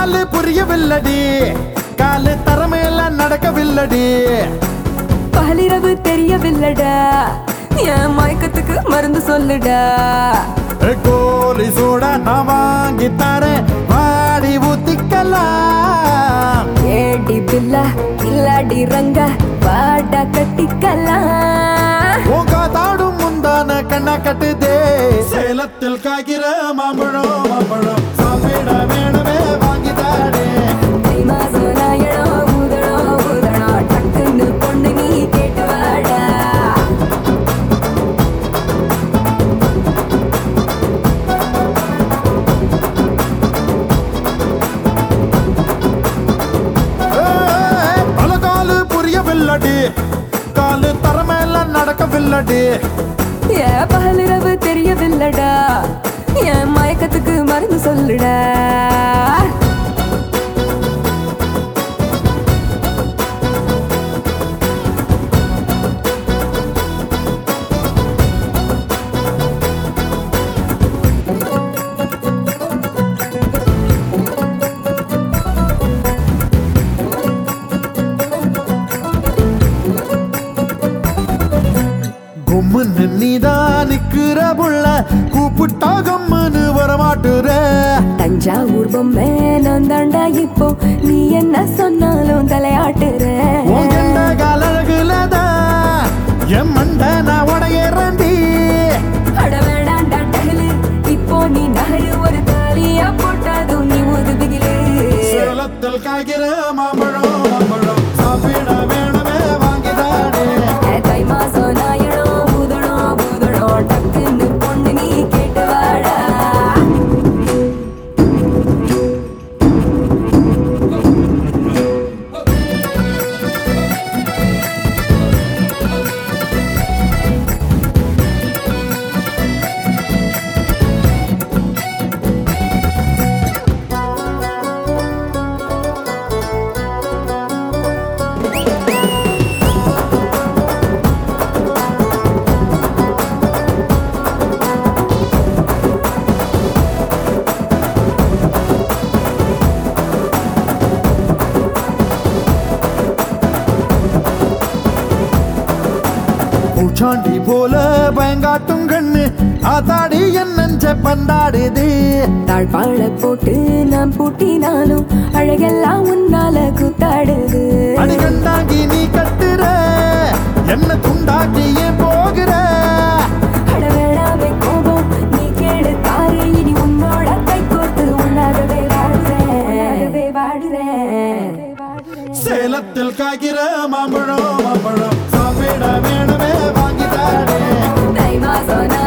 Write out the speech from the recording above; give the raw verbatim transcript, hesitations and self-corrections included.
காலு புரியவில்லடி காலு தரமேல நடக்கவில்லடி பகலிரவு தெரியவில்லடா என் மயக்கத்துக்கு மருந்து சொல்லுடா கோலி சூட நான் வாங்கி தரேன் வாடி ஊத்திக்கலாம் ஏடி பில்லா இல்லாடி ரங்க வாடா கட்டிக்கலாம் தாடும் முந்தான கண்ணா கட்டுதே சேலத்தில் காய்கிற மாம்பழம் மாம்பழம் சாப்பிட வேணுமே வாங்கி தாடே மாசம் நாயடோ ஊதடோ ஊதடோ டக்குன்னு பொண்ணு நீ கேட்டு வாடா பல காலு புரியவில்லடி காலு தரமேல நடக்கவில்லடி ஏன் பகலிரவு தெரியவில்லடா என் மயக்கத்துக்கு மருந்து சொல்லுடா கும்முன்னு நீதான் நிக்கிற புள்ள கூப்பிட்டா கம்முன்னு வரமாட்டுற தஞ்சாவூர் பொம்மை நான் தாண்டா இப்போ நீ என்ன சொன்னாலும் தலையாட்டுற உங்கண்ட காலழகுலதான் என் மண்ட நான் உடையறண்டி அட வேண்டாண்டா டகலு இப்போ நீ நகரு ஒரு தாலியா போட்டாதும் நீ உதவிகளே சேலத்தில் காய்கிற மாம்பழம் மாம்பழம் சாப்பிட வேணுமே வாங்கிதானே தை மாசம் நாயடோ ஊதடோ ஊதடோ டக்குன்னு பொண்ணு நீ கேட்டு வாடா பூச்சாண்டி போல பயங்காட்டும் கண்ணு ஆத்தாடி என் நெஞ்ச பந்தாடுது தாழ்பாழ போட்டு நான் பூட்டினாலும் அழகெல்லாம் உன்னால கூத்தாடுது அடி கண்டாங்கி நீ கட்டுற என்ன துண்டாக்கி ஏன் போகிற அட வேணாமே கோபம் நீ கேடு தாரு இனி உன்னோட கை கோர்த்து உன்னாகவே வாடுறேன் வாடுறேன் சேலத்தில் காய்கிற மாம்பழம் மாம்பழம் சாப்பிட வேணுமே வாங்கி தாடே தை மாசம்